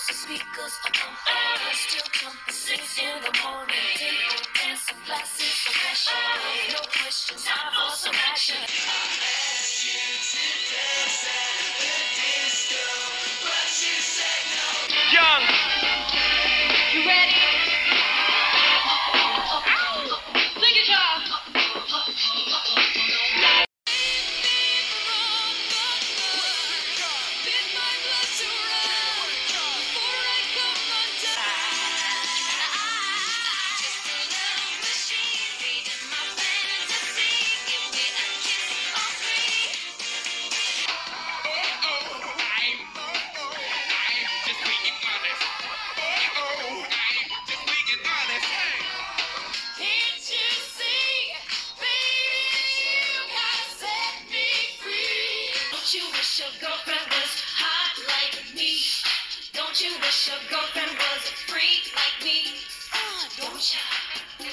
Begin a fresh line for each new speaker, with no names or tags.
the speakers are pumping. Still jumping 6 in the morning. Table dancing, glasses of passion. No questions, time for some action. I asked you to dance at the disco, but you said no.
Young.
You ready? Sing it, y'all.
Don't you wish your girlfriend was hot like me? Don't you wish your girlfriend was a freak like me? Don't ya?